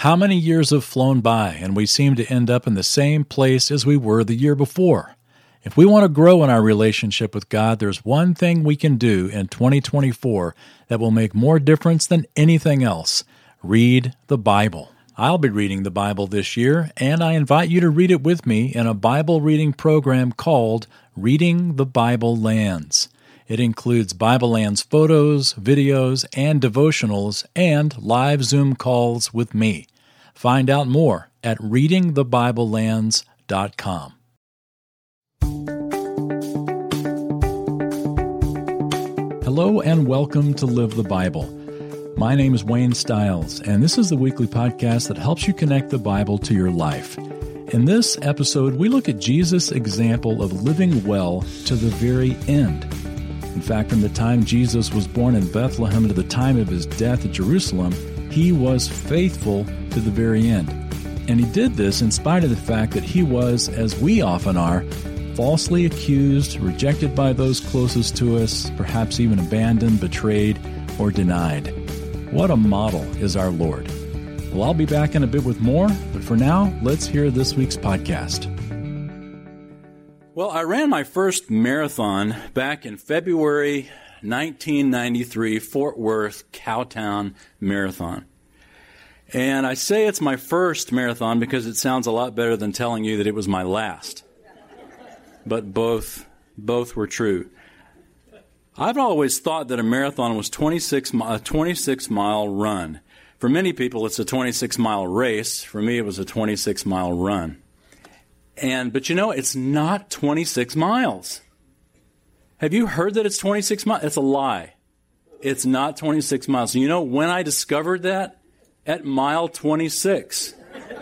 How many years have flown by, and we seem to end up in the same place as we were the year before? If we want to grow in our relationship with God, there's one thing we can do in 2024 that will make more difference than anything else. Read the Bible. I'll be reading the Bible this year, and I invite you to read it with me in a Bible reading program called Reading the Bible Lands. It includes Bible Lands photos, videos, and devotionals, and live Zoom calls with me. Find out more at readingthebiblelands.com. Hello and welcome to Live the Bible. My name is Wayne Stiles, and this is the weekly podcast that helps you connect the Bible to your life. In this episode, we look at Jesus' example of living well to the very end. In fact, from the time Jesus was born in Bethlehem to the time of his death at Jerusalem, he was faithful to the very end. And he did this in spite of the fact that he was, as we often are, falsely accused, rejected by those closest to us, perhaps even abandoned, betrayed, or denied. What a model is our Lord. Well, I'll be back in a bit with more, but for now, let's hear this week's podcast. Well, I ran my first marathon back in February 1993, Fort Worth Cowtown Marathon. And I say it's my first marathon because it sounds a lot better than telling you that it was my last. But both were true. I've always thought that a marathon was a 26-mile run. For many people, it's a 26-mile race. For me, it was a 26-mile run. But you know, it's not 26 miles. Have you heard that it's 26 miles? It's a lie. It's not 26 miles. You know when I discovered that? At mile 26.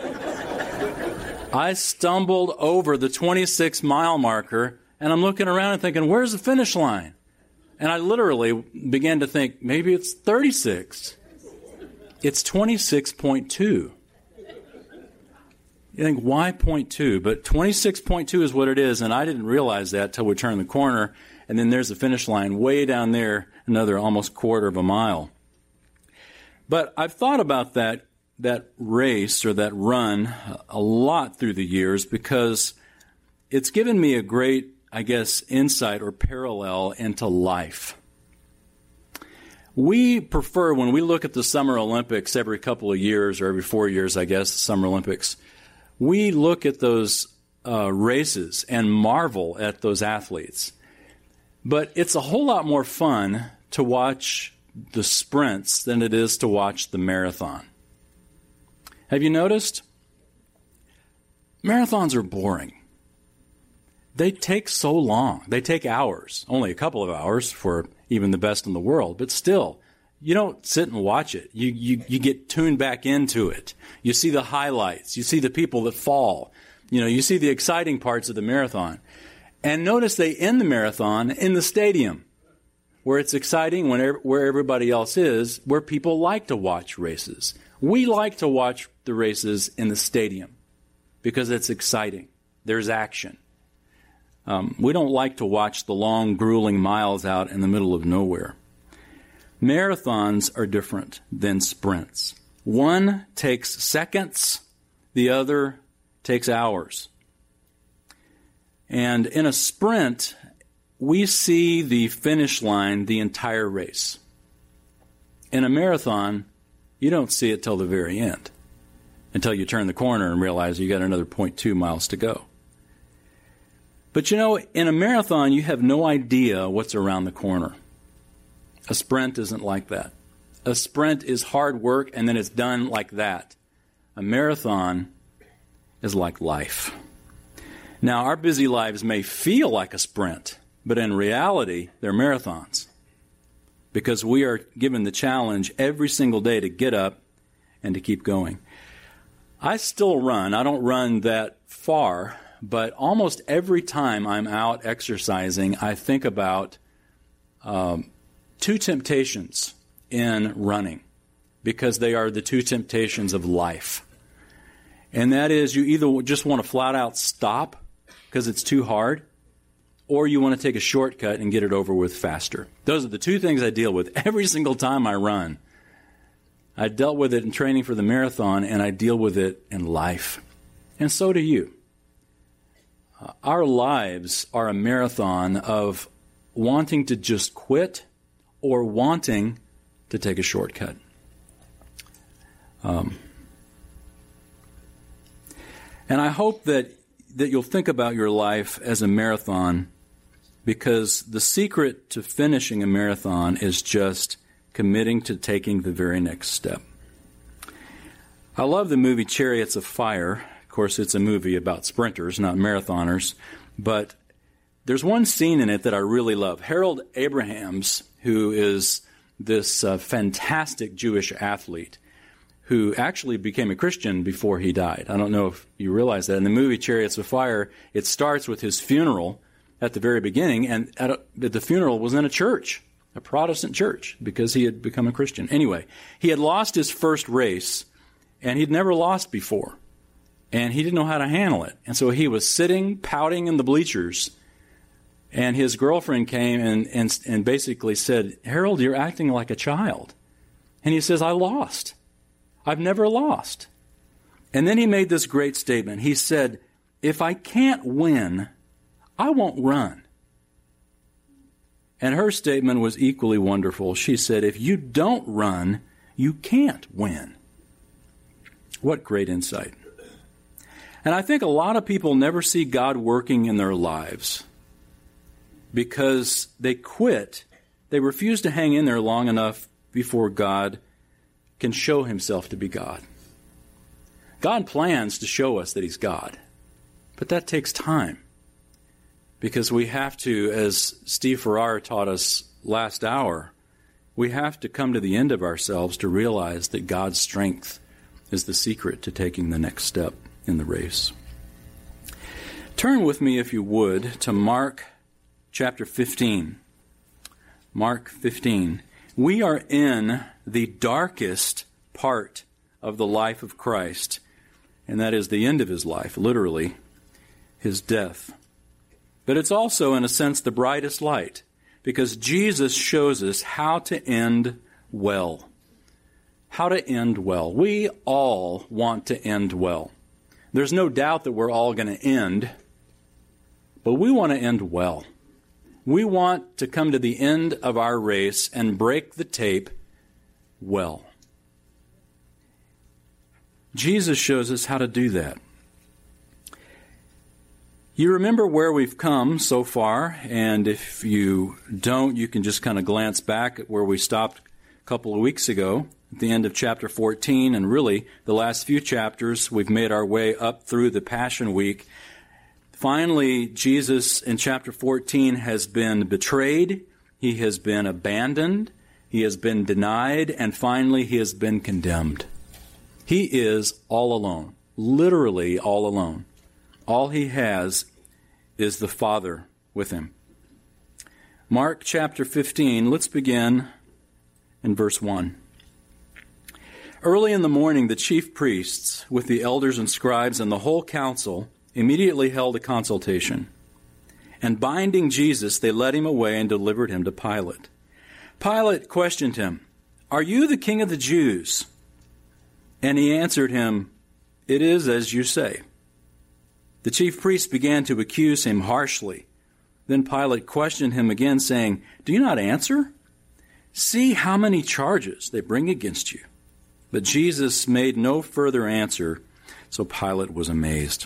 I stumbled over the 26-mile marker, and I'm looking around and thinking, where's the finish line? And I literally began to think, maybe it's 36. It's 26.2. You think, why 0.2? But 26.2 is what it is, and I didn't realize that till we turned the corner, and then there's the finish line way down there, another almost quarter of a mile. But I've thought about that race or that run a lot through the years because it's given me a great, I guess, insight or parallel into life. We prefer, when we look at the Summer Olympics every couple of years, or every 4 years, I guess, the Summer Olympics, we look at those races and marvel at those athletes. But it's a whole lot more fun to watch the sprints than it is to watch the marathon. Have you noticed? Marathons are boring. They take so long. They take hours, only a couple of hours for even the best in the world, but still, you don't sit and watch it. You get tuned back into it. You see the highlights. You see the people that fall. You see the exciting parts of the marathon. And notice they end the marathon in the stadium, where it's exciting, where everybody else is, where people like to watch races. We like to watch the races in the stadium because it's exciting. There's action. We don't like to watch the long, grueling miles out in the middle of nowhere. Marathons are different than sprints. One takes seconds, the other takes hours. And in a sprint, we see the finish line the entire race. In a marathon, you don't see it till the very end, until you turn the corner and realize you got another 0.2 miles to go. But in a marathon, you have no idea what's around the corner. A sprint isn't like that. A sprint is hard work, and then it's done like that. A marathon is like life. Now, our busy lives may feel like a sprint, but in reality, they're marathons. Because we are given the challenge every single day to get up and to keep going. I still run. I don't run that far, but almost every time I'm out exercising, I think about two temptations in running, because they are the two temptations of life. And that is, you either just want to flat out stop because it's too hard, or you want to take a shortcut and get it over with faster. Those are the two things I deal with every single time I run. I dealt with it in training for the marathon, and I deal with it in life. And so do you. Our lives are a marathon of wanting to just quit or wanting to take a shortcut. And I hope that you'll think about your life as a marathon, because the secret to finishing a marathon is just committing to taking the very next step. I love the movie Chariots of Fire. Of course, it's a movie about sprinters, not marathoners. But there's one scene in it that I really love. Harold Abrahams, who is this fantastic Jewish athlete, who actually became a Christian before he died. I don't know if you realize that. In the movie Chariots of Fire, it starts with his funeral at the very beginning, and the funeral was in a church, a Protestant church, because he had become a Christian. Anyway, he had lost his first race, and he'd never lost before, and he didn't know how to handle it. And so he was sitting, pouting in the bleachers, and his girlfriend came and basically said, "Harold, you're acting like a child." And he says, "I lost. I've never lost." And then he made this great statement. He said, "If I can't win, I won't run." And her statement was equally wonderful. She said, "If you don't run, you can't win." What great insight. And I think a lot of people never see God working in their lives because they quit. They refuse to hang in there long enough before God can show himself to be God. God plans to show us that he's God, but that takes time, because we have to, as Steve Farrar taught us last hour, we have to come to the end of ourselves to realize that God's strength is the secret to taking the next step in the race. Turn with me, if you would, to Mark chapter 15. Mark 15. We are in the darkest part of the life of Christ, and that is the end of his life, literally, his death. But it's also, in a sense, the brightest light, because Jesus shows us how to end well. How to end well. We all want to end well. There's no doubt that we're all going to end, but we want to end well. We want to come to the end of our race and break the tape well. Jesus shows us how to do that. You remember where we've come so far, and if you don't, you can just kind of glance back at where we stopped a couple of weeks ago, at the end of chapter 14, and really the last few chapters, we've made our way up through the Passion Week. Finally, Jesus in chapter 14 has been betrayed, he has been abandoned, he has been denied, and finally he has been condemned. He is all alone, literally all alone. All he has is the Father with him. Mark chapter 15, let's begin in verse 1. Early in the morning, the chief priests, with the elders and scribes and the whole council, immediately held a consultation. And binding Jesus, they led him away and delivered him to Pilate. Pilate questioned him, "Are you the king of the Jews?" And he answered him, "It is as you say." The chief priests began to accuse him harshly. Then Pilate questioned him again, saying, "Do you not answer? See how many charges they bring against you." But Jesus made no further answer, so Pilate was amazed.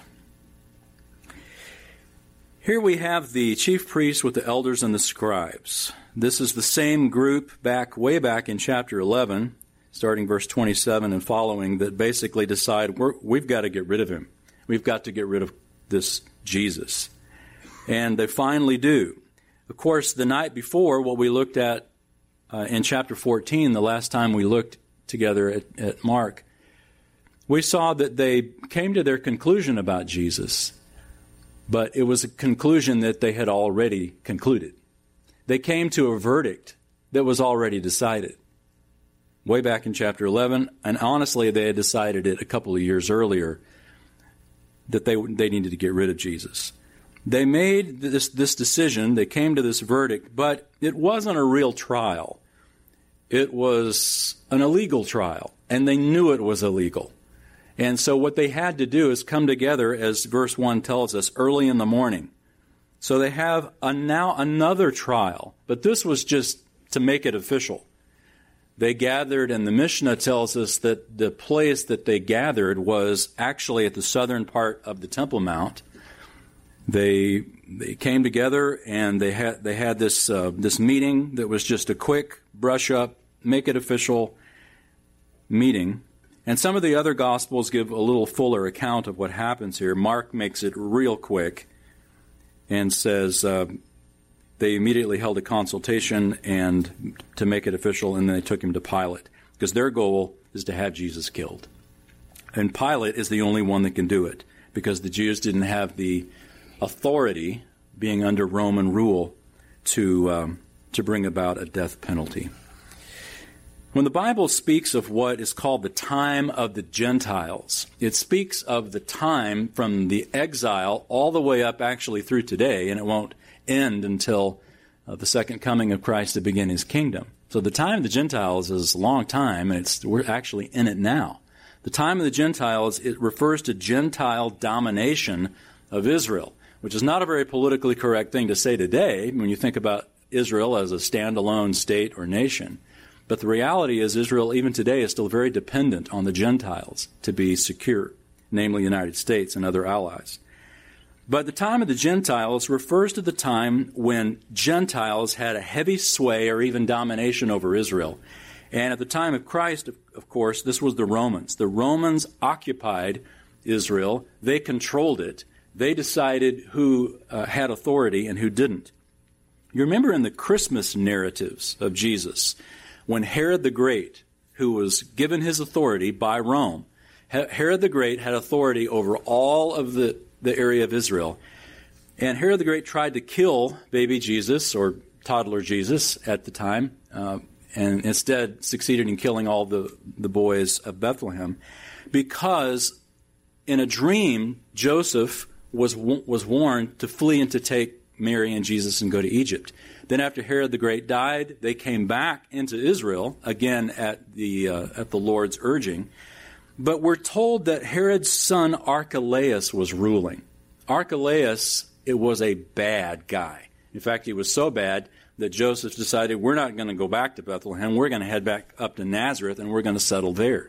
Here we have the chief priests with the elders and the scribes. This is the same group way back in chapter 11, starting verse 27 and following, that basically decide we've got to get rid of him. We've got to get rid of this Jesus. And they finally do. Of course, the night before, what we looked at in chapter 14, the last time we looked together at Mark, we saw that they came to their conclusion about Jesus, but it was a conclusion that they had already concluded. They came to a verdict that was already decided way back in chapter 11, and honestly, they had decided it a couple of years earlier that they needed to get rid of Jesus. They made this decision, they came to this verdict, but it wasn't a real trial. It was an illegal trial, and they knew it was illegal. And so what they had to do is come together, as verse 1 tells us, early in the morning. So they have now another trial, but this was just to make it official. They gathered, and the Mishnah tells us that the place that they gathered was actually at the southern part of the Temple Mount. They came together, and they had this meeting that was just a quick brush up, make it official meeting. And some of the other Gospels give a little fuller account of what happens here. Mark makes it real quick and says they immediately held a consultation and to make it official, and then they took him to Pilate, because their goal is to have Jesus killed. And Pilate is the only one that can do it, because the Jews didn't have the authority, being under Roman rule, to bring about a death penalty. When the Bible speaks of what is called the time of the Gentiles, it speaks of the time from the exile all the way up actually through today, and it won't end until the second coming of Christ to begin his kingdom. So the time of the Gentiles is a long time, and we're actually in it now. The time of the Gentiles, it refers to Gentile domination of Israel, which is not a very politically correct thing to say today when you think about Israel as a standalone state or nation. But the reality is Israel, even today, is still very dependent on the Gentiles to be secure, namely the United States and other allies. But the time of the Gentiles refers to the time when Gentiles had a heavy sway or even domination over Israel. And at the time of Christ, of course, this was the Romans. The Romans occupied Israel. They controlled it. They decided who had authority and who didn't. You remember in the Christmas narratives of Jesus, when Herod the Great, who was given his authority by Rome, Herod the Great had authority over all of the area of Israel. And Herod the Great tried to kill baby Jesus, or toddler Jesus at the time, and instead succeeded in killing all the boys of Bethlehem, because in a dream, Joseph was warned to flee and to take Mary and Jesus and go to Egypt. Then after Herod the Great died, they came back into Israel, again at the Lord's urging. But we're told that Herod's son Archelaus was ruling. Archelaus, it was a bad guy. In fact, he was so bad that Joseph decided, we're not going to go back to Bethlehem. We're going to head back up to Nazareth, and we're going to settle there.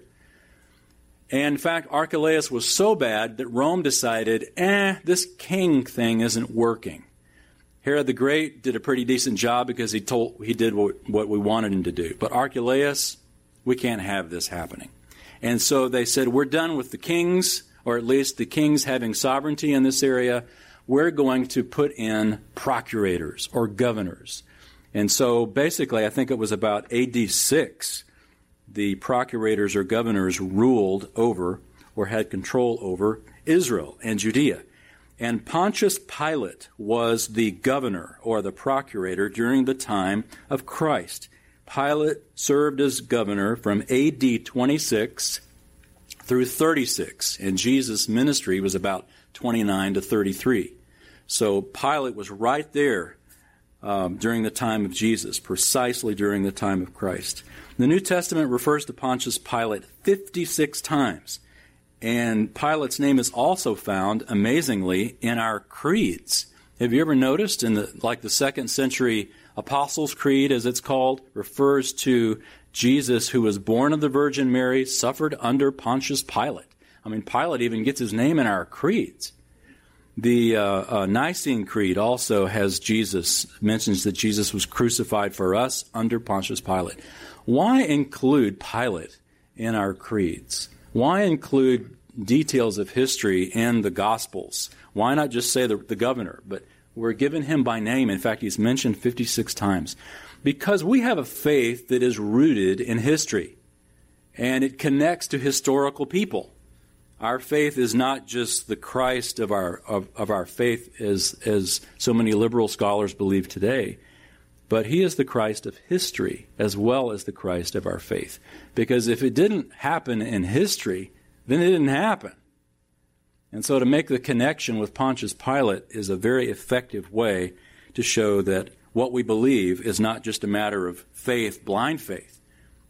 And in fact, Archelaus was so bad that Rome decided, this king thing isn't working. Herod the Great did a pretty decent job because he did what we wanted him to do. But Archelaus, we can't have this happening. And so they said, we're done with the kings, or at least the kings having sovereignty in this area. We're going to put in procurators or governors. And so basically, I think it was about AD 6, the procurators or governors ruled over or had control over Israel and Judea. And Pontius Pilate was the governor or the procurator during the time of Christ. Pilate served as governor from AD 26 through 36, and Jesus' ministry was about 29 to 33. So Pilate was right there during the time of Jesus, precisely during the time of Christ. The New Testament refers to Pontius Pilate 56 times. And Pilate's name is also found, amazingly, in our creeds. Have you ever noticed in the second century Apostles' Creed, as it's called, refers to Jesus, who was born of the Virgin Mary, suffered under Pontius Pilate. I mean, Pilate even gets his name in our creeds. The Nicene Creed also mentions that Jesus was crucified for us under Pontius Pilate. Why include Pilate in our creeds? Why include details of history in the Gospels? Why not just say the governor? But we're given him by name. In fact, he's mentioned 56 times. Because we have a faith that is rooted in history, and it connects to historical people. Our faith is not just the Christ of our faith, as so many liberal scholars believe today, but he is the Christ of history as well as the Christ of our faith. Because if it didn't happen in history, then it didn't happen. And so to make the connection with Pontius Pilate is a very effective way to show that what we believe is not just a matter of faith, blind faith,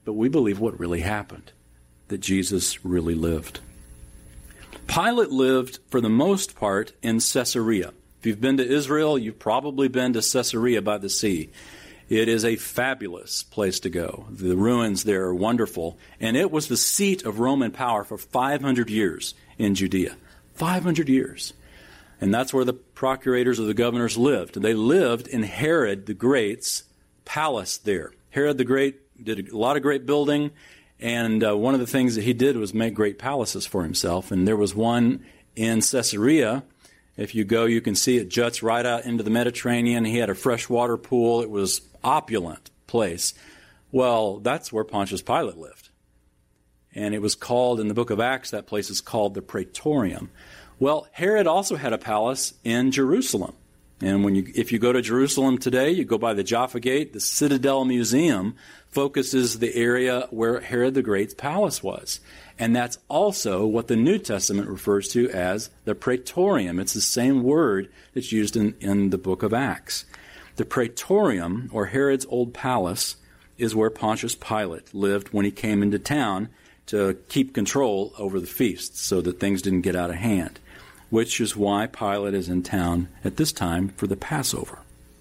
but we believe what really happened, that Jesus really lived. Pilate lived, for the most part, in Caesarea. If you've been to Israel, you've probably been to Caesarea by the sea. It is a fabulous place to go. The ruins there are wonderful. And it was the seat of Roman power for 500 years in Judea. 500 years. And that's where the procurators or the governors lived. They lived in Herod the Great's palace there. Herod the Great did a lot of great building, and one of the things that he did was make great palaces for himself. And there was one in Caesarea. If you go, you can see it juts right out into the Mediterranean. He had a freshwater pool. It was opulent place. Well, that's where Pontius Pilate lived. And it was called, in the book of Acts, that place is called the Praetorium. Well, Herod also had a palace in Jerusalem. And if you go to Jerusalem today, you go by the Jaffa Gate, the Citadel Museum focuses the area where Herod the Great's palace was. And that's also what the New Testament refers to as the Praetorium. It's the same word that's used in the book of Acts. The Praetorium, or Herod's old palace, is where Pontius Pilate lived when he came into town to keep control over the feasts so that things didn't get out of hand, which is why Pilate is in town at this time for the Passover.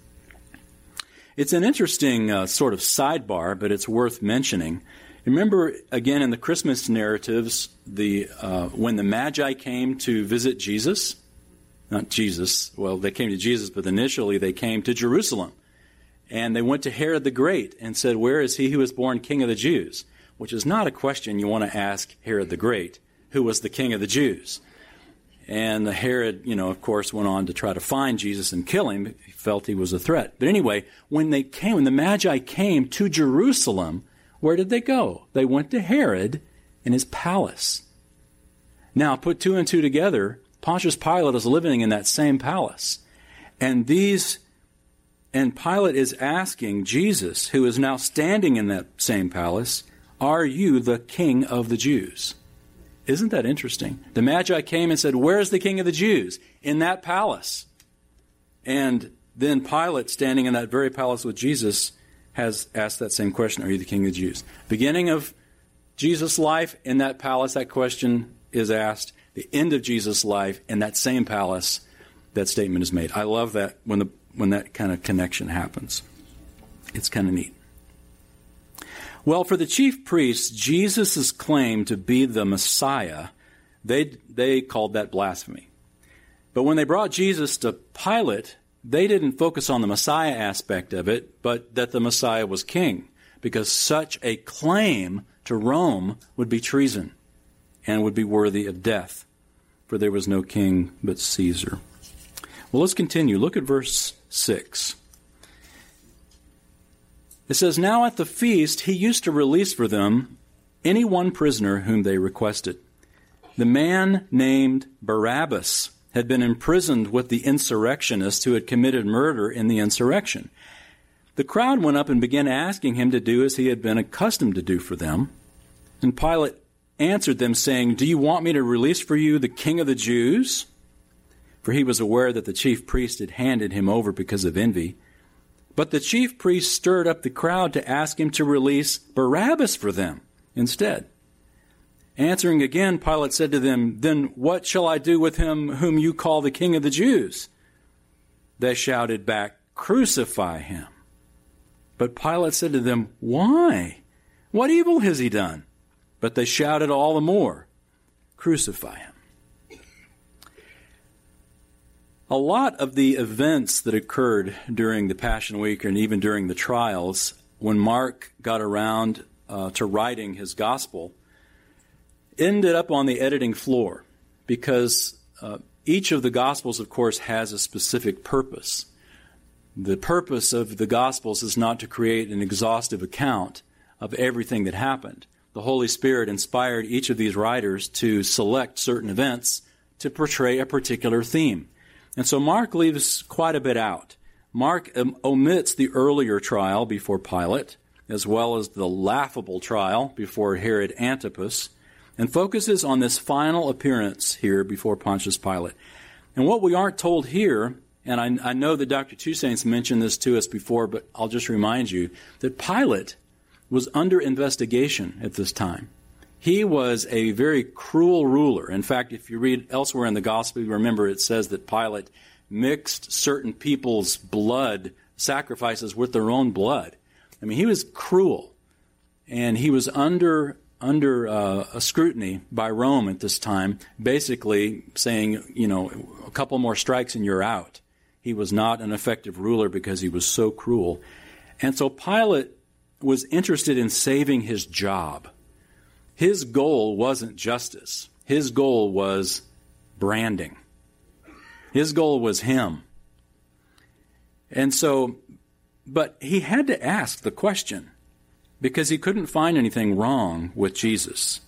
It's an interesting sort of sidebar, but it's worth mentioning. Remember, again, in the Christmas narratives, when the Magi came to visit Jesus, not Jesus, well, they came to Jesus, but initially they came to Jerusalem. And they went to Herod the Great and said, "Where is he who was born King of the Jews?" Which is not a question you want to ask Herod the Great, who was the King of the Jews. And Herod, of course, went on to try to find Jesus and kill him. He felt he was a threat. But anyway, when the Magi came to Jerusalem, where did they go? They went to Herod in his palace. Now, put two and two together, Pontius Pilate is living in that same palace. And Pilate is asking Jesus, who is now standing in that same palace, "Are you the King of the Jews?" Isn't that interesting? The Magi came and said, "Where's the King of the Jews?" In that palace. And then Pilate, standing in that very palace with Jesus, has asked that same question, "Are you the King of the Jews?" Beginning of Jesus' life in that palace, that question is asked. The end of Jesus' life in that same palace, that statement is made. I love that when that kind of connection happens. It's kind of neat. Well, for the chief priests, Jesus' claim to be the Messiah, they called that blasphemy. But when they brought Jesus to Pilate, they didn't focus on the Messiah aspect of it, but that the Messiah was king, because such a claim to Rome would be treason and would be worthy of death, for there was no king but Caesar. Well, let's continue. Look at verse 6. It says, "Now at the feast he used to release for them any one prisoner whom they requested. The man named Barabbas had been imprisoned with the insurrectionists who had committed murder in the insurrection. The crowd went up and began asking him to do as he had been accustomed to do for them. And Pilate answered them, saying, 'Do you want me to release for you the King of the Jews?' For he was aware that the chief priest had handed him over because of envy. But the chief priest stirred up the crowd to ask him to release Barabbas for them instead. Answering again, Pilate said to them, 'Then what shall I do with him whom you call the King of the Jews?' They shouted back, 'Crucify him.' But Pilate said to them, 'Why? What evil has he done?' But they shouted all the more, 'Crucify him.'" A lot of the events that occurred during the Passion Week and even during the trials, when Mark got around to writing his gospel, ended up on the editing floor, because each of the gospels, of course, has a specific purpose. The purpose of the gospels is not to create an exhaustive account of everything that happened. The Holy Spirit inspired each of these writers to select certain events to portray a particular theme. And so Mark leaves quite a bit out. Mark omits the earlier trial before Pilate, as well as the laughable trial before Herod Antipas, and focuses on this final appearance here before Pontius Pilate. And what we aren't told here, and I know that Dr. Toussaint's mentioned this to us before, but I'll just remind you, that Pilate was under investigation at this time. He was a very cruel ruler. In fact, if you read elsewhere in the Gospel, you remember it says that Pilate mixed certain people's blood sacrifices with their own blood. I mean, he was cruel, and he was under a scrutiny by Rome at this time, basically saying, a couple more strikes and you're out. He was not an effective ruler because he was so cruel. And so Pilate was interested in saving his job. His goal wasn't justice. His goal was branding. His goal was him. And so, but he had to ask the question because he couldn't find anything wrong with Jesus.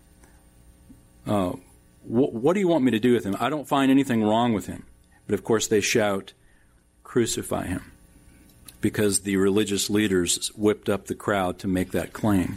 What do you want me to do with him? I don't find anything wrong with him. But of course they shout, "Crucify him," because the religious leaders whipped up the crowd to make that claim.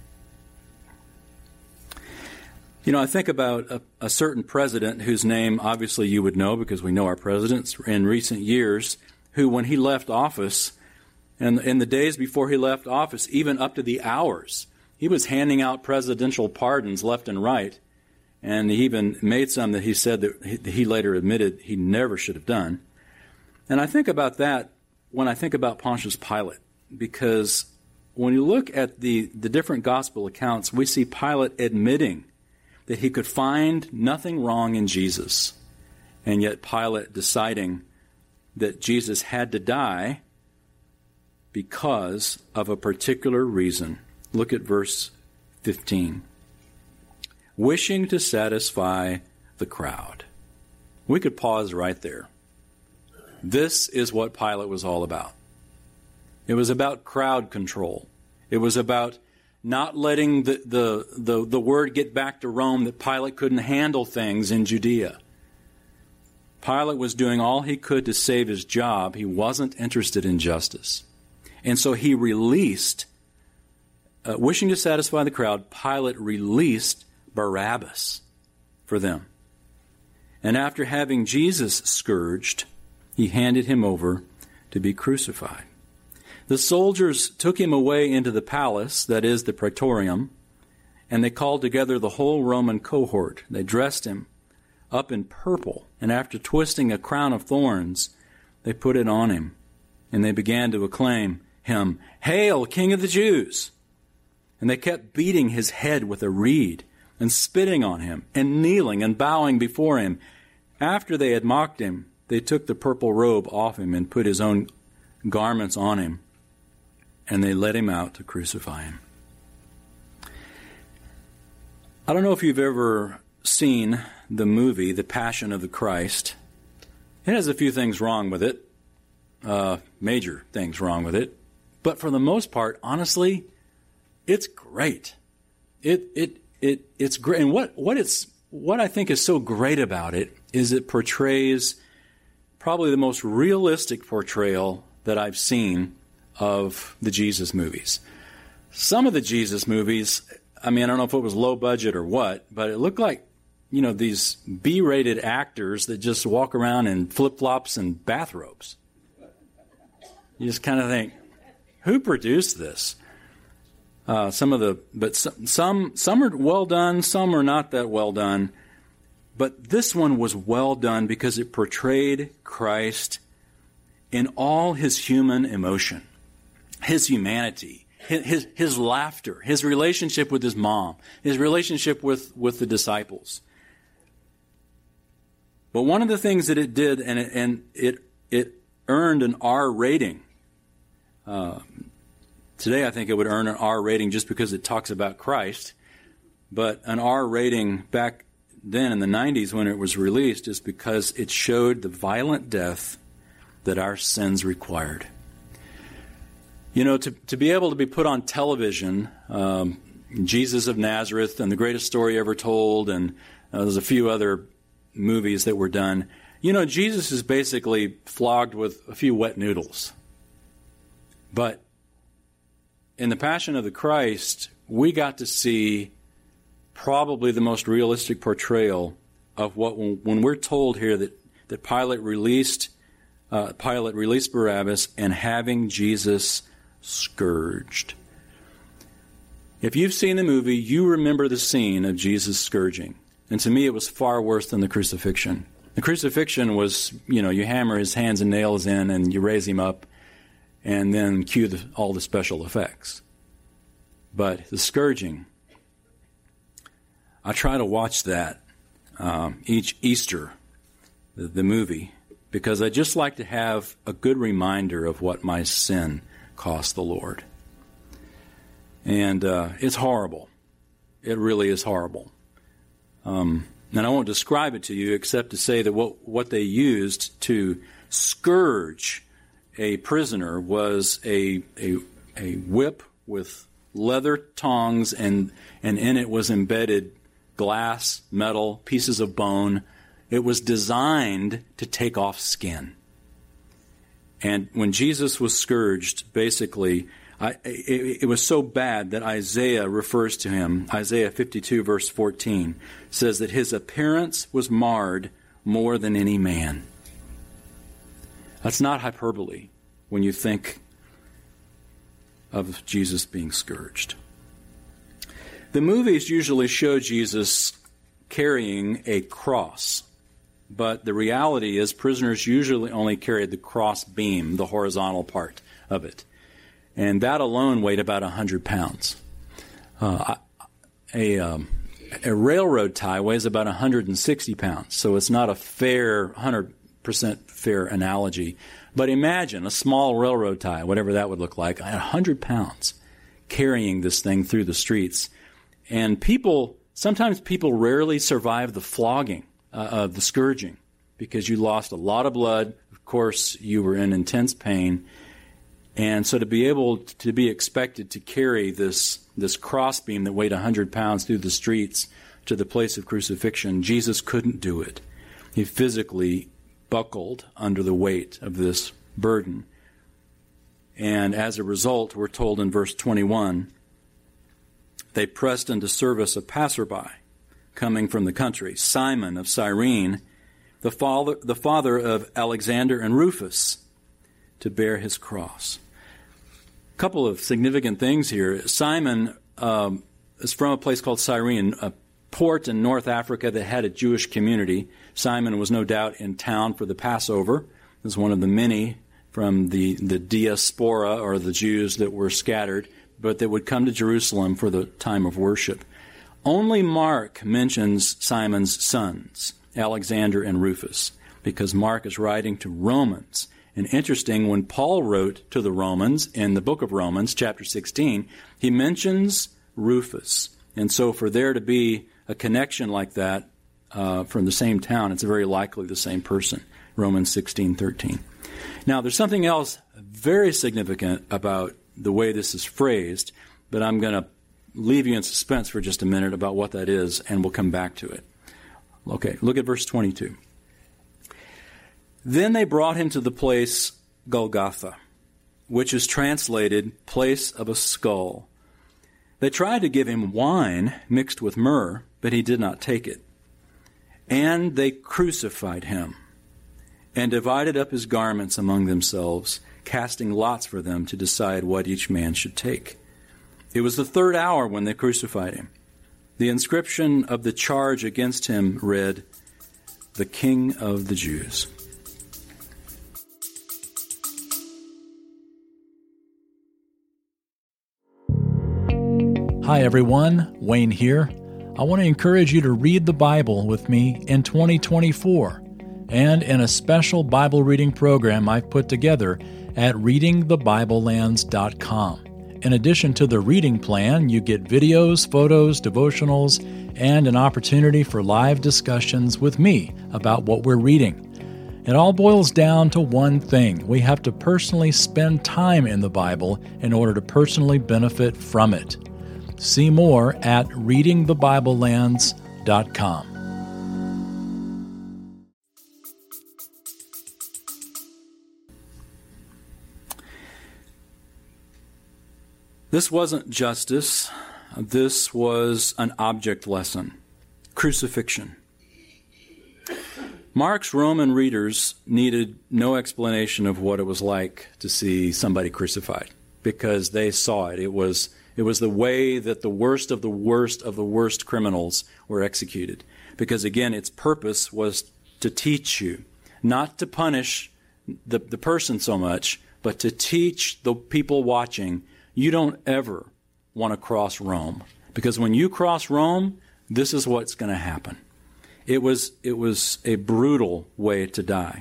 I think about a certain president whose name obviously you would know because we know our presidents in recent years, who when he left office, and in the days before he left office, even up to the hours, he was handing out presidential pardons left and right. And he even made some that he said that he later admitted he never should have done. And I think about that when I think about Pontius Pilate, because when you look at the different gospel accounts, we see Pilate admitting that he could find nothing wrong in Jesus, and yet Pilate deciding that Jesus had to die because of a particular reason. Look at verse 15. Wishing to satisfy the crowd. We could pause right there. This is what Pilate was all about. It was about crowd control. It was about not letting the word get back to Rome that Pilate couldn't handle things in Judea. Pilate was doing all he could to save his job. He wasn't interested in justice. And so he released, wishing to satisfy the crowd, Pilate released Barabbas for them. And after having Jesus scourged, he handed him over to be crucified. The soldiers took him away into the palace, that is, the praetorium, and they called together the whole Roman cohort. They dressed him up in purple, and after twisting a crown of thorns, they put it on him, and they began to acclaim him, "Hail, King of the Jews!" And they kept beating his head with a reed, and spitting on him, and kneeling and bowing before him. After they had mocked him, they took the purple robe off him and put his own garments on him, and they led him out to crucify him. I don't know if you've ever seen the movie, The Passion of the Christ. It has a few things wrong with it, major things wrong with it, but for the most part, honestly, it's great. It's great, and what I think is so great about it is it portrays probably the most realistic portrayal that I've seen of the Jesus movies. Some of the Jesus movies, I don't know if it was low budget or what, but it looked like, these B-rated actors that just walk around in flip-flops and bathrobes. You just kind of think, who produced this? Some are well done, some are not that well done. But this one was well done because it portrayed Christ in all his human emotion, his humanity, his laughter, his relationship with his mom, his relationship with the disciples. But one of the things that it did, and it earned an R rating. Today I think it would earn an R rating just because it talks about Christ. But an R rating back then in the 90s when it was released is because it showed the violent death that our sins required. To be able to be put on television, Jesus of Nazareth and The Greatest Story Ever Told, and there's a few other movies that were done. Jesus is basically flogged with a few wet noodles. But in The Passion of the Christ, we got to see probably the most realistic portrayal of what, when we're told here that Pilate released Barabbas and having Jesus scourged. If you've seen the movie, you remember the scene of Jesus scourging. And to me, it was far worse than the crucifixion. The crucifixion was, you hammer his hands and nails in and you raise him up and then cue all the special effects. But the scourging, I try to watch that each Easter, the movie, because I just like to have a good reminder of what my sin cost the Lord. And it's horrible. It really is horrible. And I won't describe it to you except to say that what they used to scourge a prisoner was a whip with leather tongs, and in it was embedded glass, metal, pieces of bone. It was designed to take off skin. And when Jesus was scourged, basically, it was so bad that Isaiah refers to him. Isaiah 52, verse 14, says that his appearance was marred more than any man. That's not hyperbole when you think of Jesus being scourged. The movies usually show Jesus carrying a cross, but the reality is prisoners usually only carried the cross beam, the horizontal part of it. And that alone weighed about 100 pounds. A railroad tie weighs about 160 pounds, so it's not a fair, 100% fair analogy. But imagine a small railroad tie, whatever that would look like, 100 pounds, carrying this thing through the streets. And sometimes people rarely survive the flogging, of the scourging, because you lost a lot of blood. Of course, you were in intense pain. And so to be able to be expected to carry this crossbeam that weighed 100 pounds through the streets to the place of crucifixion, Jesus couldn't do it. He physically buckled under the weight of this burden. And as a result, we're told in verse 21, they pressed into service a passerby coming from the country, Simon of Cyrene, the father of Alexander and Rufus, to bear his cross. A couple of significant things here. Simon is from a place called Cyrene, a port in North Africa that had a Jewish community. Simon was no doubt in town for the Passover. He was one of the many from the diaspora, or the Jews that were scattered, but that would come to Jerusalem for the time of worship. Only Mark mentions Simon's sons, Alexander and Rufus, because Mark is writing to Romans. And interesting, when Paul wrote to the Romans in the book of Romans, chapter 16, he mentions Rufus. And so for there to be a connection like that from the same town, it's very likely the same person, Romans 16:13. Now, there's something else very significant about the way this is phrased, but I'm going to leave you in suspense for just a minute about what that is, and we'll come back to it. Okay, look at verse 22. Then they brought him to the place Golgotha, which is translated place of a skull. They tried to give him wine mixed with myrrh, but he did not take it. And they crucified him and divided up his garments among themselves, casting lots for them to decide what each man should take. It was the third hour when they crucified him. The inscription of the charge against him read, "The King of the Jews." Hi everyone, Wayne here. I want to encourage you to read the Bible with me in 2024 and in a special Bible reading program I've put together at readingthebiblelands.com. In addition to the reading plan, you get videos, photos, devotionals, and an opportunity for live discussions with me about what we're reading. It all boils down to one thing. We have to personally spend time in the Bible in order to personally benefit from it. See more at readingthebiblelands.com. This wasn't justice. This was an object lesson. Crucifixion. Mark's Roman readers needed no explanation of what it was like to see somebody crucified, because they saw it. It was It was the way that the worst of the worst of the worst criminals were executed. Because again, its purpose was to teach you, not to punish the person so much, but to teach the people watching, you don't ever want to cross Rome. Because when you cross Rome, this is what's going to happen. It was a brutal way to die.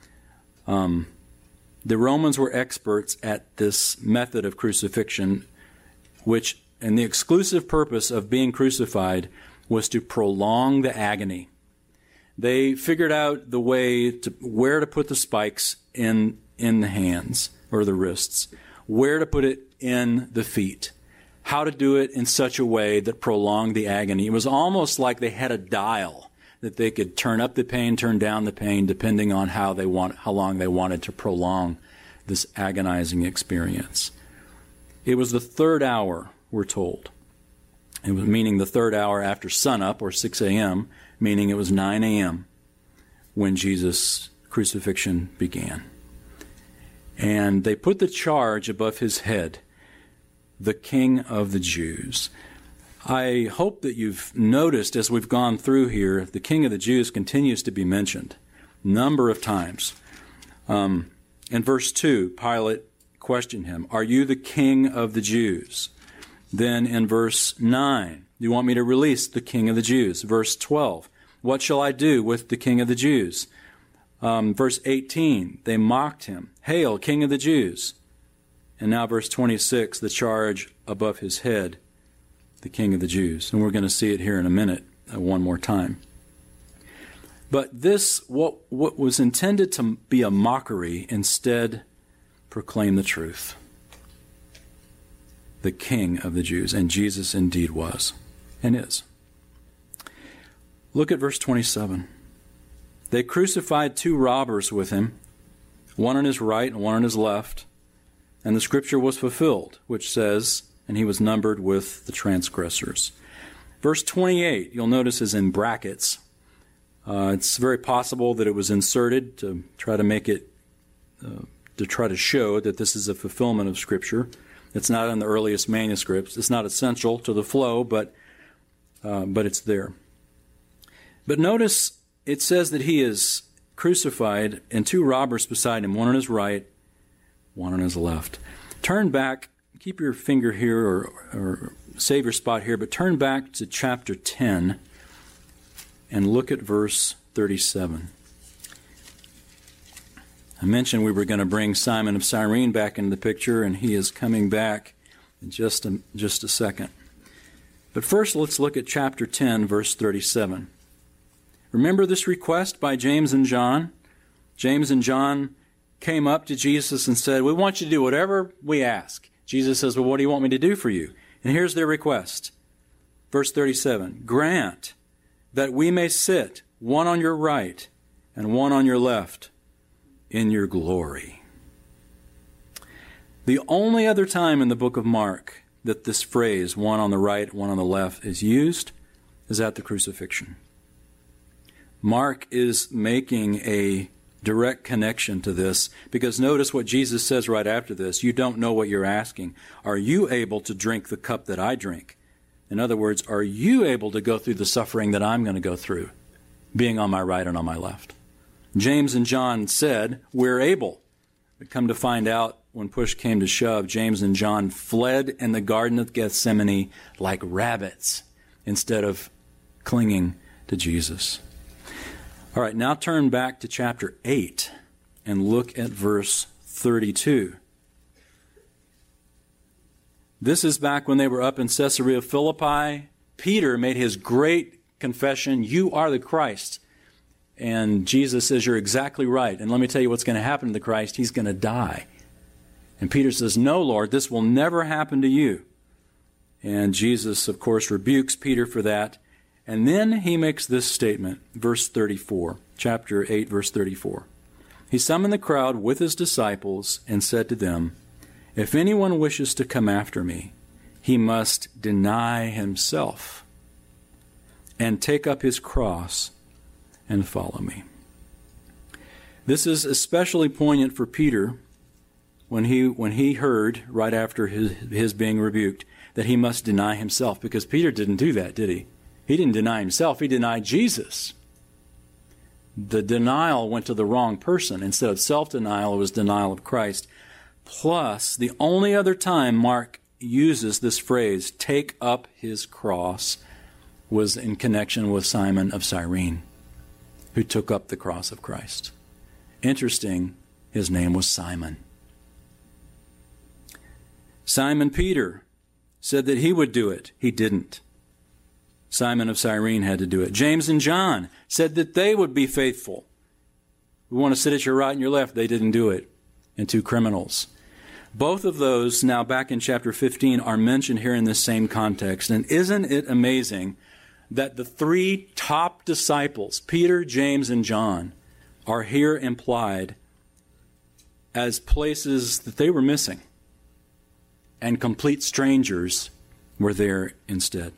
The Romans were experts at this method of crucifixion, and the exclusive purpose of being crucified was to prolong the agony. They figured out the way to where to put the spikes in the hands or the wrists, where to put it in the feet, how to do it in such a way that prolonged the agony. It was almost like they had a dial that they could turn up the pain, turn down the pain, depending on how long they wanted to prolong this agonizing experience. It was the third hour, we're told. It was meaning the third hour after sunup, or 6 a.m., meaning it was 9 a.m. when Jesus' crucifixion began. And they put the charge above his head, the King of the Jews. I hope that you've noticed as we've gone through here, the King of the Jews continues to be mentioned a number of times. In verse 2, Pilate questioned him, "Are you the King of the Jews?" Then in verse 9, "Do you want me to release the King of the Jews?" Verse 12, "What shall I do with the King of the Jews?" Verse 18, they mocked him, "Hail, King of the Jews." And now verse 26, the charge above his head, the King of the Jews. And we're going to see it here in a minute, one more time. But this, what was intended to be a mockery, instead proclaimed the truth. The King of the Jews. And Jesus indeed was and is. Look at verse 27. They crucified 2 robbers with him, one on his right and one on his left. And the scripture was fulfilled, which says, "And he was numbered with the transgressors." Verse 28, you'll notice, is in brackets. It's very possible that it was inserted to try to make it, to try to show that this is a fulfillment of Scripture. It's not in the earliest manuscripts. It's not essential to the flow, but it's there. But notice it says that he is crucified and 2 robbers beside him, one on his right, one on his left. Turn back, keep your finger here or save your spot here, but turn back to chapter 10 and look at verse 37. I mentioned we were going to bring Simon of Cyrene back into the picture, and he is coming back in just a second. But first, let's look at chapter 10, verse 37. Remember this request by James and John? James and John came up to Jesus and said, "We want you to do whatever we ask." Jesus says, "Well, what do you want me to do for you?" And here's their request. Verse 37, "Grant that we may sit, one on your right and one on your left, in your glory." The only other time in the book of Mark that this phrase, one on the right, one on the left, is used is at the crucifixion. Mark is making a direct connection to this, because notice what Jesus says right after this. "You don't know what you're asking. Are you able to drink the cup that I drink?" In other words, are you able to go through the suffering that I'm going to go through, being on my right and on my left? James and John said, "We're able." But come to find out, when push came to shove, James and John fled in the Garden of Gethsemane like rabbits instead of clinging to Jesus. All right, now turn back to chapter 8 and look at verse 32. This is back when they were up in Caesarea Philippi. Peter made his great confession, "You are the Christ." And Jesus says, "You're exactly right. And let me tell you what's going to happen to the Christ. He's going to die." And Peter says, "No, Lord, this will never happen to you." And Jesus, of course, rebukes Peter for that. And then he makes this statement, verse 34, chapter 8, verse 34. He summoned the crowd with his disciples and said to them, "If anyone wishes to come after me, he must deny himself and take up his cross and follow me." This is especially poignant for Peter when he heard, right after his being rebuked, that he must deny himself, because Peter didn't do that, did he? He didn't deny himself. He denied Jesus. The denial went to the wrong person. Instead of self-denial, it was denial of Christ. Plus, the only other time Mark uses this phrase, take up his cross, was in connection with Simon of Cyrene, who took up the cross of Christ. Interesting, his name was Simon. Simon Peter said that he would do it. He didn't. Simon of Cyrene had to do it. James and John said that they would be faithful. We want to sit at your right and your left. They didn't do it. And two criminals. Both of those, now back in chapter 15, are mentioned here in this same context. And isn't it amazing that the three top disciples, Peter, James, and John, are here implied as places that they were missing, and complete strangers were there instead.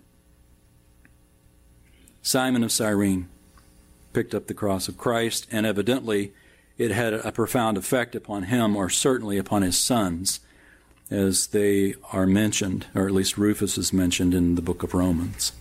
Simon of Cyrene picked up the cross of Christ, and evidently it had a profound effect upon him, or certainly upon his sons, as they are mentioned, or at least Rufus is mentioned in the book of Romans.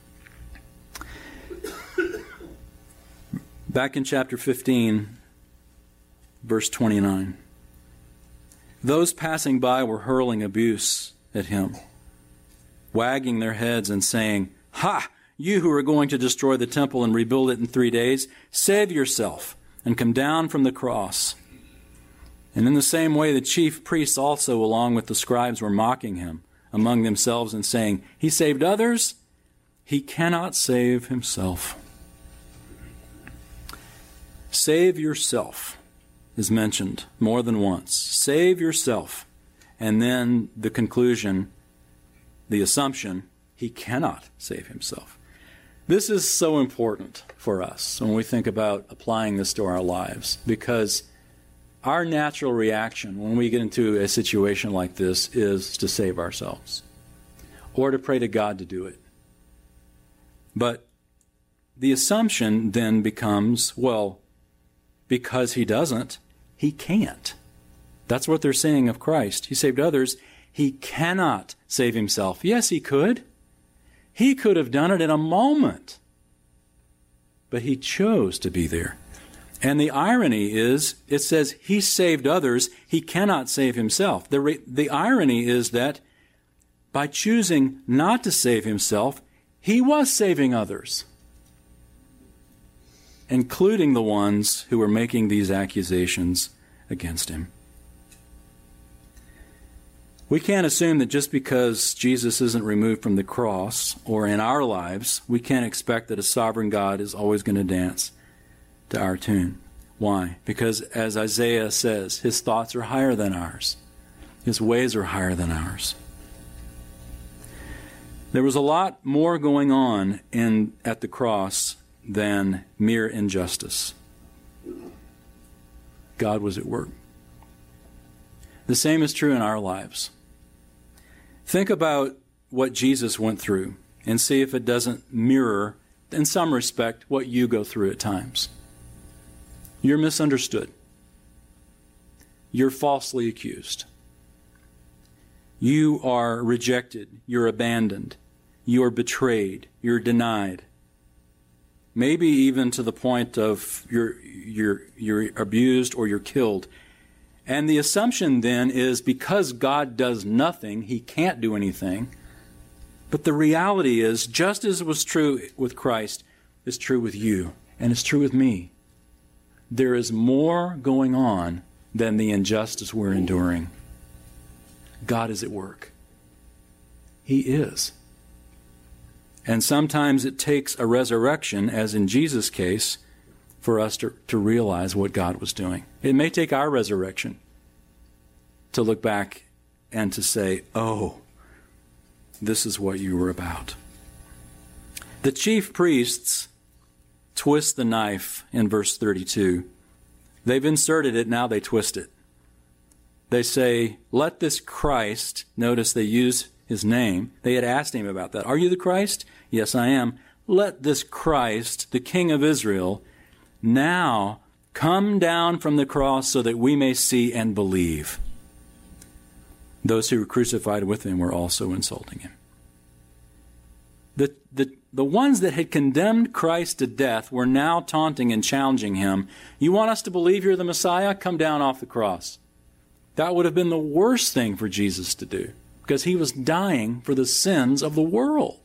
Back in chapter 15, verse 29. Those passing by were hurling abuse at him, wagging their heads and saying, "Ha! You who are going to destroy the temple and rebuild it in 3 days, save yourself and come down from the cross." And in the same way, the chief priests also, along with the scribes, were mocking him among themselves and saying, "He saved others, he cannot save himself." Save yourself is mentioned more than once. Save yourself. And then the conclusion, the assumption, he cannot save himself. This is so important for us when we think about applying this to our lives, because our natural reaction when we get into a situation like this is to save ourselves or to pray to God to do it. But the assumption then becomes, well, because he doesn't, he can't. That's what they're saying of Christ. He saved others. He cannot save himself. Yes, he could. He could have done it in a moment. But he chose to be there. And the irony is, it says he saved others. He cannot save himself. The irony is that by choosing not to save himself, he was saving others, including the ones who were making these accusations against him. We can't assume that just because Jesus isn't removed from the cross or in our lives, we can't expect that a sovereign God is always going to dance to our tune. Why? Because as Isaiah says, his thoughts are higher than ours. His ways are higher than ours. There was a lot more going on at the cross than mere injustice. God was at work. The same is true in our lives. Think about what Jesus went through and see if it doesn't mirror, in some respect, what you go through at times. You're misunderstood. You're falsely accused. You are rejected. You're abandoned. You are betrayed. You're denied. Maybe even to the point of you're abused or you're killed. And the assumption then is because God does nothing, he can't do anything. But the reality is, just as it was true with Christ, it's true with you, and it's true with me. There is more going on than the injustice we're enduring. God is at work. He is. And sometimes it takes a resurrection, as in Jesus' case, for us to realize what God was doing. It may take our resurrection to look back and to say, oh, this is what you were about. The chief priests twist the knife in verse 32. They've inserted it, now they twist it. They say, let this Christ, notice they use his name. They had asked him about that. Are you the Christ? Yes, I am. Let this Christ, the King of Israel, now come down from the cross so that we may see and believe. Those who were crucified with him were also insulting him. The ones that had condemned Christ to death were now taunting and challenging him. You want us to believe you're the Messiah? Come down off the cross. That would have been the worst thing for Jesus to do, because he was dying for the sins of the world.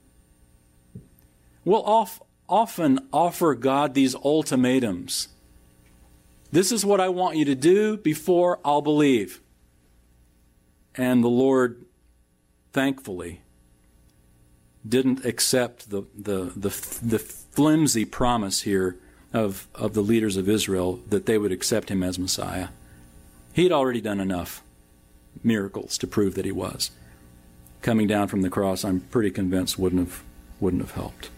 We'll often offer God these ultimatums. This is what I want you to do before I'll believe. And the Lord, thankfully, didn't accept the flimsy promise here of the leaders of Israel that they would accept him as Messiah. He had already done enough miracles to prove that he was. Coming down from the cross, I'm pretty convinced, wouldn't have helped.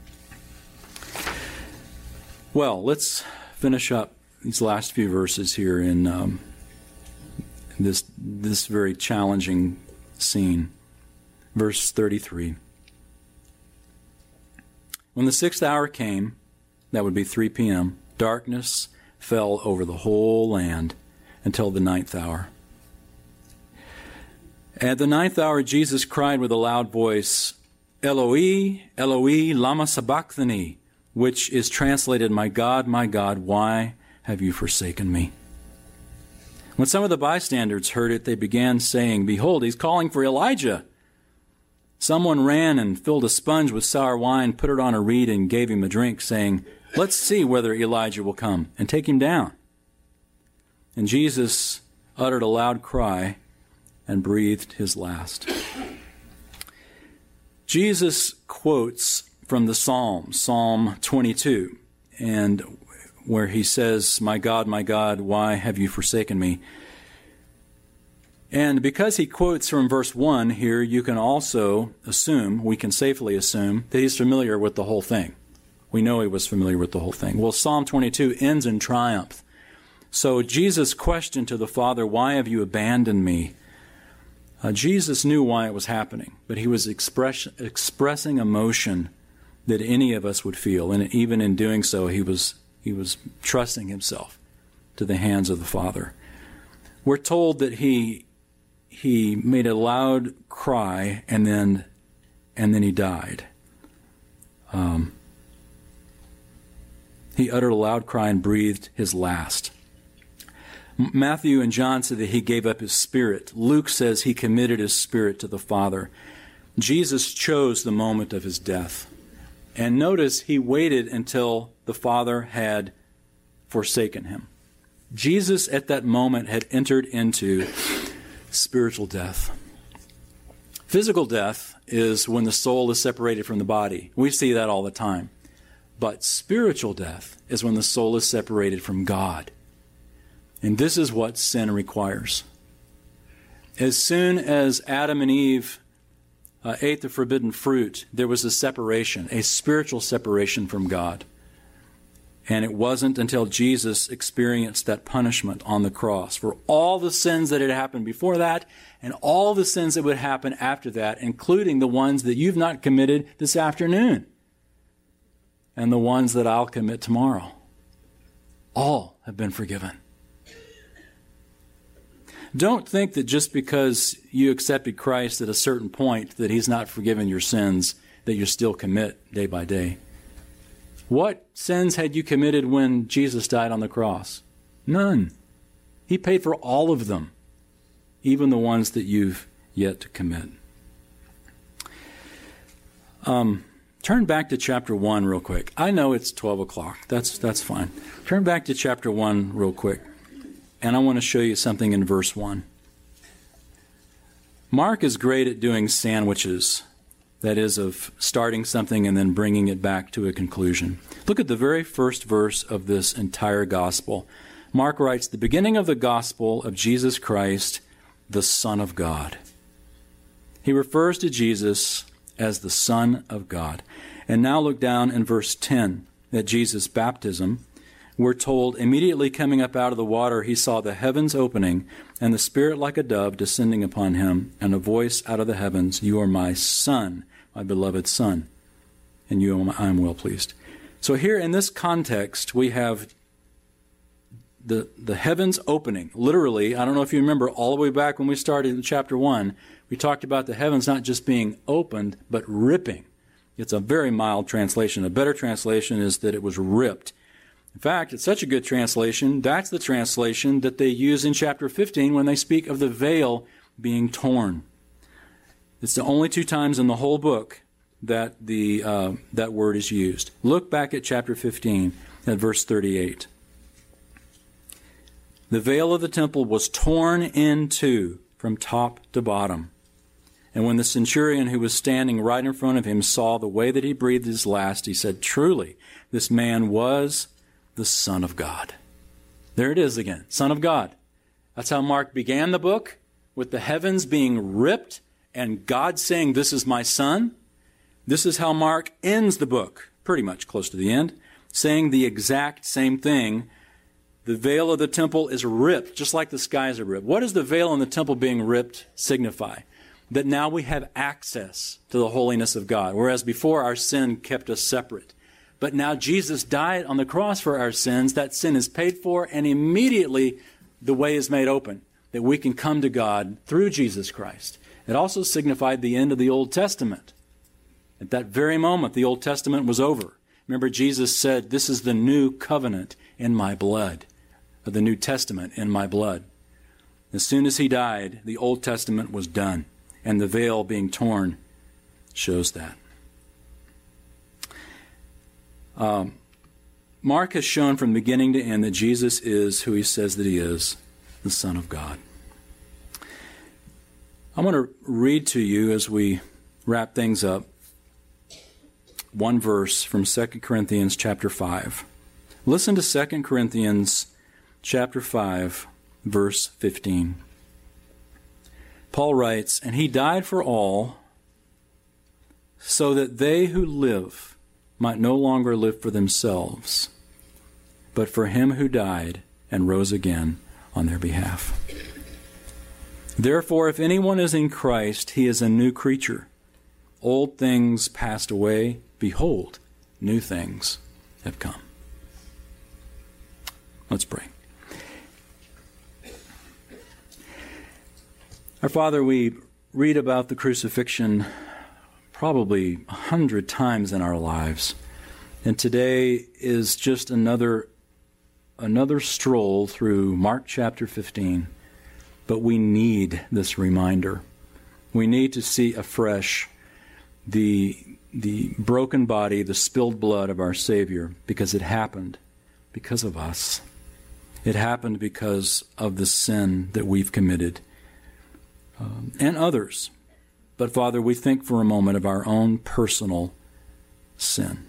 Well, let's finish up these last few verses here in this very challenging scene. Verse 33. When the 6th hour came, that would be 3 p.m., darkness fell over the whole land until the 9th hour. At the 9th hour, Jesus cried with a loud voice, Eloi, Eloi, lama sabachthani, which is translated, my God, why have you forsaken me? When some of the bystanders heard it, they began saying, Behold, he's calling for Elijah. Someone ran and filled a sponge with sour wine, put it on a reed, and gave him a drink, saying, Let's see whether Elijah will come and take him down. And Jesus uttered a loud cry and breathed his last. Jesus quotes from the Psalm, Psalm 22, and where he says, my God, why have you forsaken me? And because he quotes from verse 1 here, you can also assume, we can safely assume, that he's familiar with the whole thing. We know he was familiar with the whole thing. Well, Psalm 22 ends in triumph. So Jesus' question to the Father, why have you abandoned me? Jesus knew why it was happening, but he was expressing emotion that any of us would feel. And even in doing so, he was trusting himself to the hands of the Father. We're told that he made a loud cry and then he died. He uttered a loud cry and breathed his last. Matthew and John said that he gave up his spirit. Luke says he committed his spirit to the Father. Jesus chose the moment of his death. And notice he waited until the Father had forsaken him. Jesus at that moment had entered into spiritual death. Physical death is when the soul is separated from the body. We see that all the time. But spiritual death is when the soul is separated from God. And this is what sin requires. As soon as Adam and Eve ate the forbidden fruit, there was a separation, a spiritual separation from God. And it wasn't until Jesus experienced that punishment on the cross for all the sins that had happened before that and all the sins that would happen after that, including the ones that you've not committed this afternoon and the ones that I'll commit tomorrow. All have been forgiven. Don't think that just because you accepted Christ at a certain point that he's not forgiven your sins, that you still commit day by day. What sins had you committed when Jesus died on the cross? None. He paid for all of them, even the ones that you've yet to commit. Turn back to chapter 1 real quick. I know it's 12 o'clock. That's fine. Turn back to chapter 1 real quick. And I want to show you something in verse 1. Mark is great at doing sandwiches. That is, of starting something and then bringing it back to a conclusion. Look at the very first verse of this entire gospel. Mark writes, the beginning of the gospel of Jesus Christ, the Son of God. He refers to Jesus as the Son of God. And now look down in verse 10 at Jesus' baptism. We're told, immediately coming up out of the water, he saw the heavens opening and the Spirit like a dove descending upon him, and a voice out of the heavens, you are my Son, my beloved Son, and you I am well pleased. So here in this context, we have the heavens opening. Literally, I don't know if you remember, all the way back when we started in chapter 1, we talked about the heavens not just being opened, but ripping. It's a very mild translation. A better translation is that it was ripped. In fact, it's such a good translation, that's the translation that they use in chapter 15 when they speak of the veil being torn. It's the only 2 times in the whole book that that word is used. Look back at chapter 15 at verse 38. The veil of the temple was torn in two from top to bottom. And when the centurion who was standing right in front of him saw the way that he breathed his last, he said, "Truly, this man was the Son of God." There it is again, Son of God. That's how Mark began the book, with the heavens being ripped and God saying, "This is my Son." This is how Mark ends the book, pretty much close to the end, saying the exact same thing. The veil of the temple is ripped, just like the skies are ripped. What does the veil in the temple being ripped signify? That now we have access to the holiness of God, whereas before our sin kept us separate. But now Jesus died on the cross for our sins. That sin is paid for, and immediately the way is made open, that we can come to God through Jesus Christ. It also signified the end of the Old Testament. At that very moment, the Old Testament was over. Remember, Jesus said, "This is the new covenant in my blood," or the New Testament in my blood. As soon as he died, the Old Testament was done, and the veil being torn shows that. Mark has shown from beginning to end that Jesus is who he says that he is, the Son of God. I want to read to you as we wrap things up one verse from 2 Corinthians chapter 5. Listen to 2 Corinthians chapter 5, verse 15. Paul writes, "And he died for all, so that they who live might no longer live for themselves, but for him who died and rose again on their behalf. Therefore, if anyone is in Christ, he is a new creature. Old things passed away. Behold, new things have come." Let's pray. Our Father, we read about the crucifixion probably 100 times in our lives. And today is just another stroll through Mark chapter 15. But we need this reminder. We need to see afresh the broken body, the spilled blood of our Savior, because it happened because of us. It happened because of the sin that we've committed, and others. But Father, we think for a moment of our own personal sin.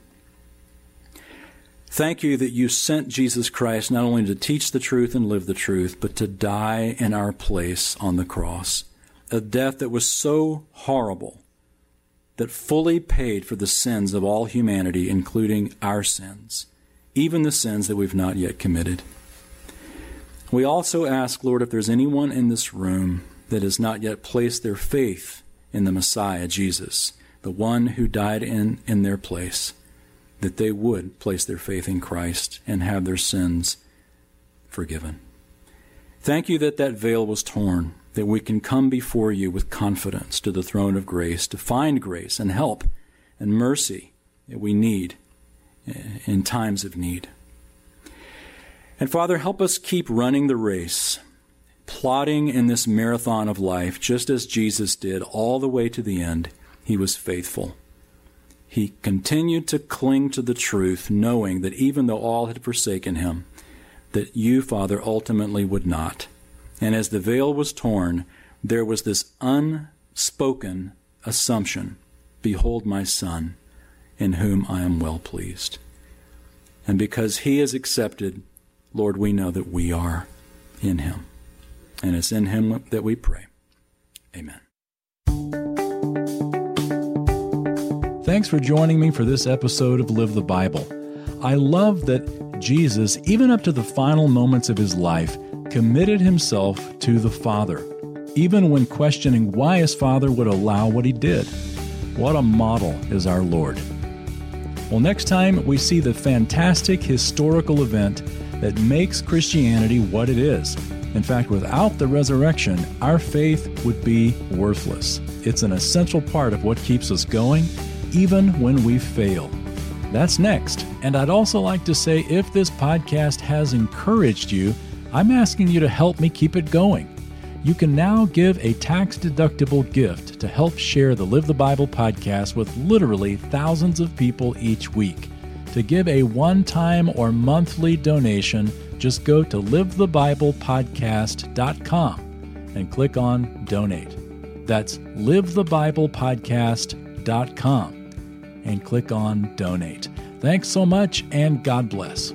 Thank you that you sent Jesus Christ not only to teach the truth and live the truth, but to die in our place on the cross. A death that was so horrible that fully paid for the sins of all humanity, including our sins, even the sins that we've not yet committed. We also ask, Lord, if there's anyone in this room that has not yet placed their faith in the Messiah, Jesus, the one who died in their place, that they would place their faith in Christ and have their sins forgiven. Thank you that that veil was torn, that we can come before you with confidence to the throne of grace, to find grace and help and mercy that we need in times of need. And Father, help us keep running the race, plodding in this marathon of life, just as Jesus did all the way to the end. He was faithful. He continued to cling to the truth, knowing that even though all had forsaken him, that you, Father, ultimately would not. And as the veil was torn, there was this unspoken assumption, "Behold my Son, in whom I am well pleased." And because he is accepted, Lord, we know that we are in him. And it's in him that we pray. Amen. Thanks for joining me for this episode of Live the Bible. I love that Jesus, even up to the final moments of his life, committed himself to the Father, even when questioning why his Father would allow what he did. What a model is our Lord. Well, next time we see the fantastic historical event that makes Christianity what it is. In fact, without the resurrection, our faith would be worthless. It's an essential part of what keeps us going, even when we fail. That's next. And I'd also like to say, if this podcast has encouraged you, I'm asking you to help me keep it going. You can now give a tax-deductible gift to help share the Live the Bible podcast with literally thousands of people each week. To give a one-time or monthly donation, just go to livethebiblepodcast.com and click on Donate. That's livethebiblepodcast.com and click on Donate. Thanks so much, and God bless.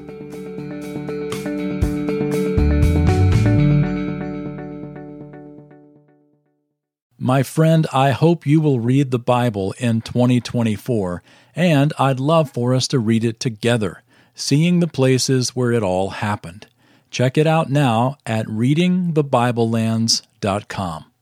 My friend, I hope you will read the Bible in 2024, and I'd love for us to read it together, seeing the places where it all happened. Check it out now at readingthebiblelands.com.